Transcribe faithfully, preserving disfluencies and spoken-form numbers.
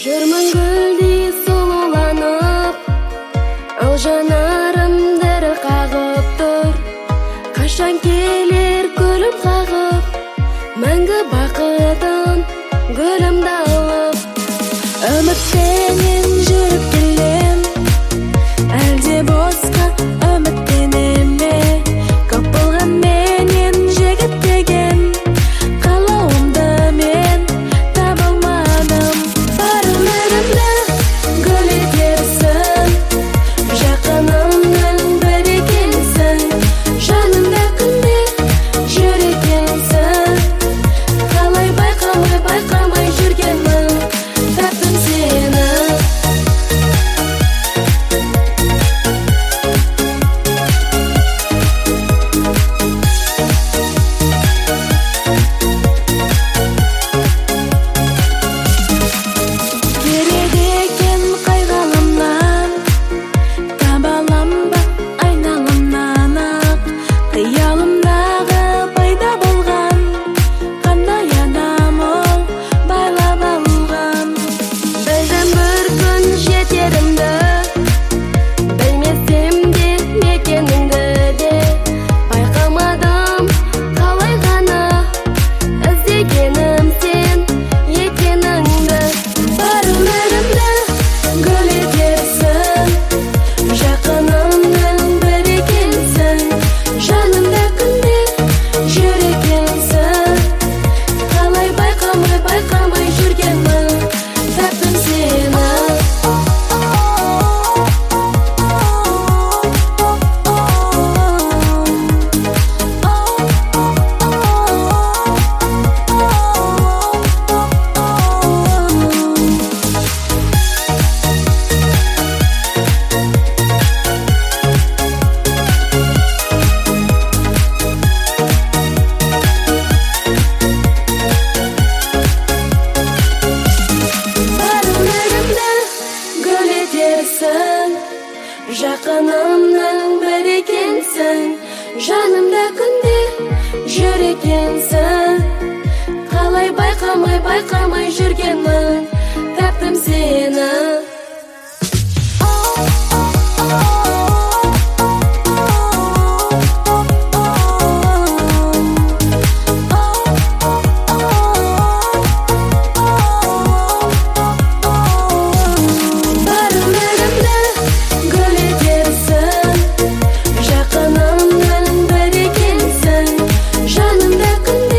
Жүрмін гүлдей сұлуланып, ал жанарым дір қағып тұр. Қашан келер гүлім қағып, мәңгі бақытым гүлімді алып. Үмітпенен жүріп келем, әлде босқа үміттенем бе? Көп болған менен жігіт деген, қалауымды мен таба алмадым. Бар өмірімді гүл етерсің, жақынымның бірі екенсің. Жанымда күнде жүр екенсің, қалай байқамай байқамай жүргенмін. Таптым сені. Керек екен қайғалымнан, таба алам ба айналымнан ақ. Қиялымдағы пайда болған, қандай адам ол байлап алған. Білдім бір күн жетерімді, білмесем де мекеніңді де. Байқамадым қалай ғана іздегенім сен екеніңді. Бар өмірімді гүл етерсің, жақынымның бірі екенсің. Жанымда күнде жүр екенсің, қалай байқамай байқамай жүргенмін. Таптым сені. Бар өмірімді гүл етерсің, жақынымның бірі екенсің. Жанымда күнде жүр екенсің, қалай байқамай байқамай жүргенмін. Таптым сені. Бар өмірімді гүл етерсің, жақынымның бірі екенсің. Жанымда күнде